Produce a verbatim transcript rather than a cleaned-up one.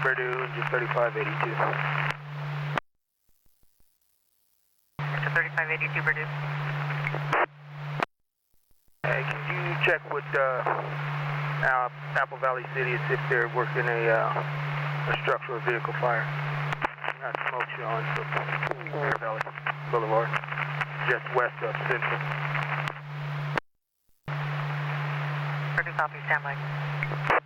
Purdue, engine thirty-five eighty-two. Engine thirty-five eighty-two, Purdue. Hey, can you check with uh, uh, Apple Valley City and see if they're working a, uh, a structural vehicle fire? Got smoke showing from Bear Valley Boulevard, just west of Central. Purdue copy, stand by.